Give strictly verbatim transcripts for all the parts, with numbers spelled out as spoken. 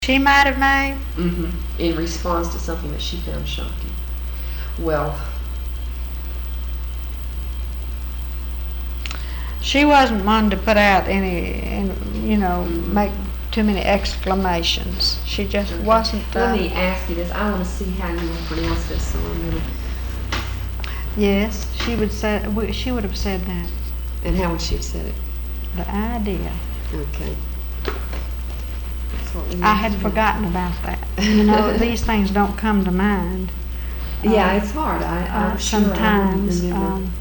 She might have made. Mm-hmm. In response to something that she found shocking. Well, She wasn't one to put out any, any you know, Mhm. make too many exclamations. She just okay. wasn't. Let Uh, me ask you this. I want to see how you will pronounce this, so I'm gonna. yes, she would say. we- She would have said that. And how would she have said it? The idea. Okay. That's what we I need had to do. forgotten about that. You know, these things don't come to mind. Yeah, Um, it's hard. I, uh, I'm sure I wouldn't sometimes. remember. Um,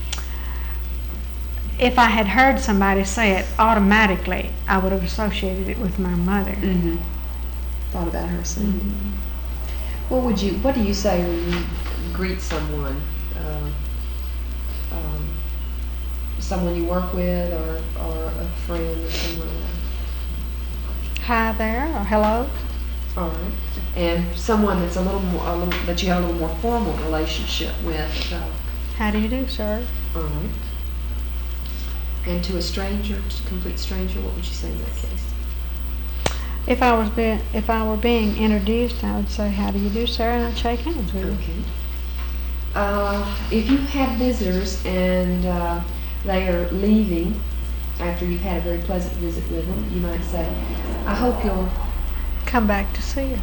if I had heard somebody say it, automatically I would have associated it with my mother. Mm-hmm. Thought about her saying it. Mhm. What would you? What do you say when you greet someone? Uh, um, someone you work with, or or a friend, or someone like Hi there, or hello. that. All right. And someone that's a little more, a little, that you have a little more formal relationship with. Uh, How do you do, sir? all right. And to a stranger, to a complete stranger, what would you say in that case? If I was be- if I were being introduced, I would say, "How do you do, sir?" and I'd shake hands with you. Okay. Uh, if you have visitors and uh, they are leaving after you've had a very pleasant visit with them, you might say, "I hope you'll." Come back to see us.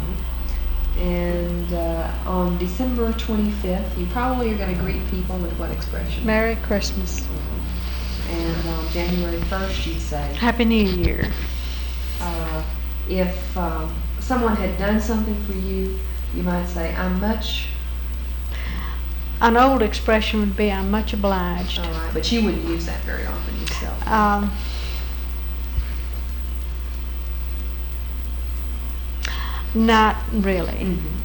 And uh, on December twenty-fifth, you probably are going to greet people with what expression? Merry Christmas. And on January first, you'd say, Happy New Year. uh, if um, someone had done something for you, you might say, "I'm much." An old expression would be, "I'm much obliged." All right, but you wouldn't use that very often yourself. Um, not really. Mm-hmm.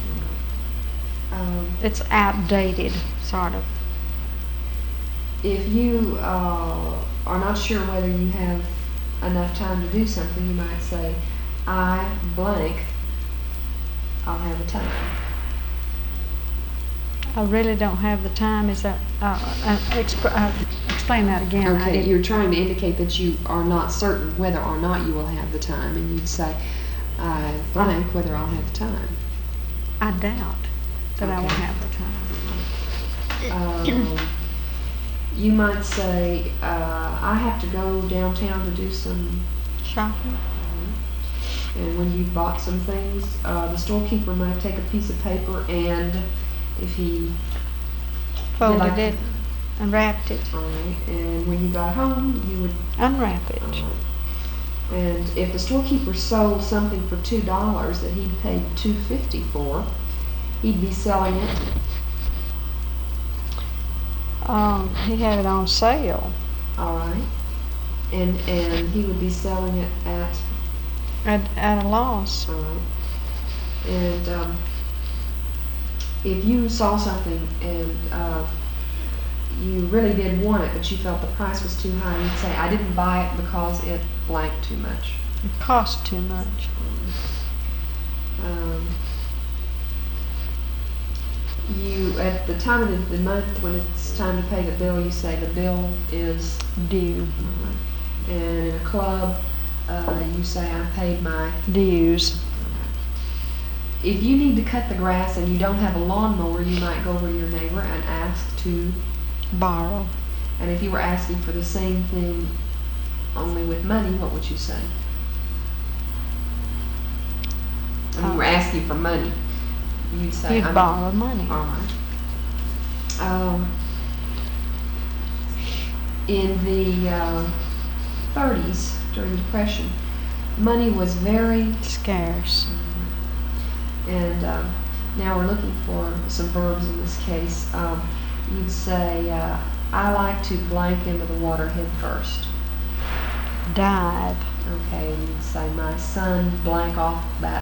Um, It's outdated, sort of. if you uh, are not sure whether you have enough time to do something, you might say, "I blank, I'll have the time." I really don't have the time. Is that uh, uh, exp- uh, explain that again? I Okay, didn't- you're trying to indicate that you are not certain whether or not you will have the time, and you'd say, "I blank whether I'll have the time." I doubt that I will Okay. have the time. Um, you might say, uh, "I have to go downtown to do some," Shopping. and when you bought some things, uh, the storekeeper might take a piece of paper, and if he Folded like it and wrapped it. All right, and when you got home, you would. Unwrap it. Uh, and if the storekeeper sold something for two dollars that he'd paid two fifty for, he'd be selling it. Um, he had it on sale All right, and and he would be selling it at. at, at a loss. All right, and um, if you saw something and uh, you really did want it, but you felt the price was too high, you'd say, "I didn't buy it because it blank too much." It cost too much. Um, you at the time of the, the month when it's time to pay the bill, you say, "The bill is," Due. and in a club, uh, you say, "I paid my." Dues. If you need to cut the grass and you don't have a lawnmower, you might go over to your neighbor and ask to. Borrow. And if you were asking for the same thing, only with money, what would you say? If you were asking for money, you'd say, You'd I'm, borrow money. all right. Um, in the uh, thirties, during the Depression, money was very. Scarce. And um, now we're looking for some verbs in this case. Um, you'd say, uh, "I like to blank into the water head first." Dive. Okay, and you'd say, "My son blank off that